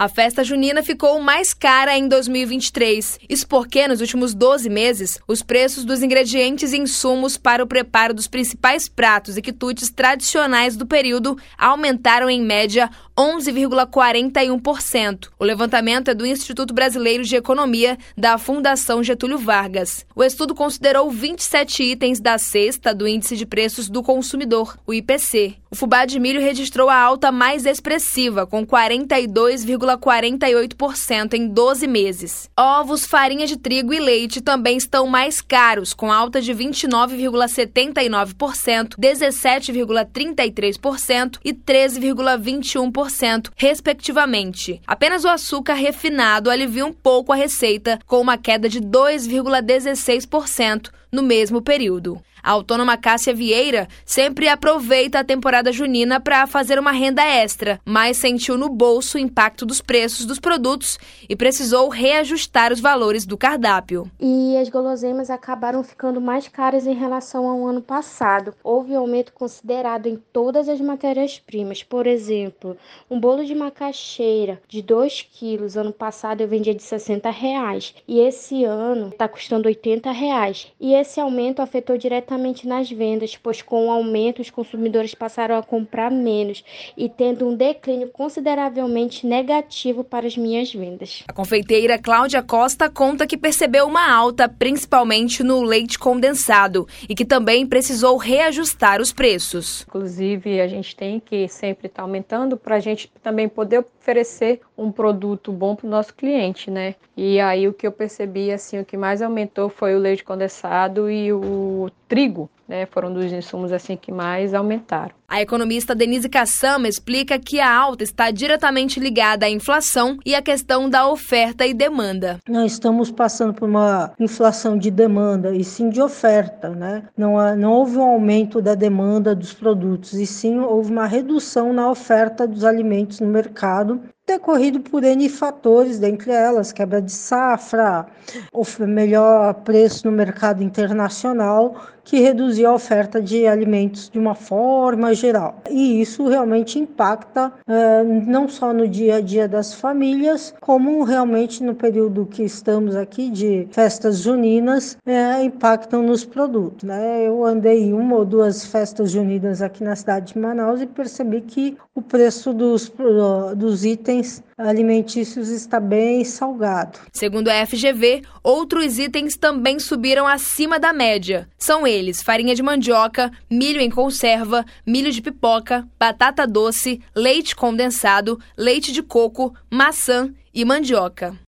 A festa junina ficou mais cara em 2023. Isso porque, nos últimos 12 meses, os preços dos ingredientes e insumos para o preparo dos principais pratos e quitutes tradicionais do período aumentaram em média 11,41%. O levantamento é do Instituto Brasileiro de Economia da Fundação Getúlio Vargas. O estudo considerou 27 itens da cesta do Índice de Preços do Consumidor, o IPC. O fubá de milho registrou a alta mais expressiva, com 42,48% em 12 meses. Ovos, farinha de trigo e leite também estão mais caros, com alta de 29,79%, 17,33% e 13,21%, respectivamente. Apenas o açúcar refinado alivia um pouco a receita, com uma queda de 2,16% no mesmo período. A autônoma Cássia Vieira sempre aproveita a temporada junina para fazer uma renda extra, mas sentiu no bolso o impacto dos preços dos produtos e precisou reajustar os valores do cardápio. E as guloseimas acabaram ficando mais caras em relação ao ano passado. Houve um aumento considerado em todas as matérias-primas. Por exemplo, um bolo de macaxeira de 2 quilos, ano passado eu vendia de R$60 e esse ano está custando R$80. E esse aumento afetou diretamente nas vendas, pois com o aumento os consumidores passaram a comprar menos e tendo um declínio consideravelmente negativo para as minhas vendas. A confeiteira Cláudia Costa conta que percebeu uma alta principalmente no leite condensado e que também precisou reajustar os preços. Inclusive, a gente tem que sempre estar aumentando para a gente também poder oferecer um produto bom para o nosso cliente, né? E aí o que eu percebi, assim, o que mais aumentou foi o leite condensado e o trigo, né? Foram dos insumos assim que mais aumentaram. A economista Denise Cassama explica que a alta está diretamente ligada à inflação e à questão da oferta e demanda. Nós estamos passando por uma inflação de demanda e sim de oferta, né? Não houve um aumento da demanda dos produtos e sim houve uma redução na oferta dos alimentos no mercado, decorrido por N fatores, dentre elas quebra de safra, o melhor preço no mercado internacional, que reduziu a oferta de alimentos de uma forma geral. E isso realmente impacta não só no dia a dia das famílias, como realmente no período que estamos aqui de festas juninas, impactam nos produtos, né? Eu andei em 1 ou 2 festas juninas aqui na cidade de Manaus e percebi que o preço dos itens alimentícios está bem salgado. Segundo a FGV, outros itens também subiram acima da média. São eles: farinha de mandioca, milho em conserva, milho de pipoca, batata doce, leite condensado, leite de coco, maçã e mandioca.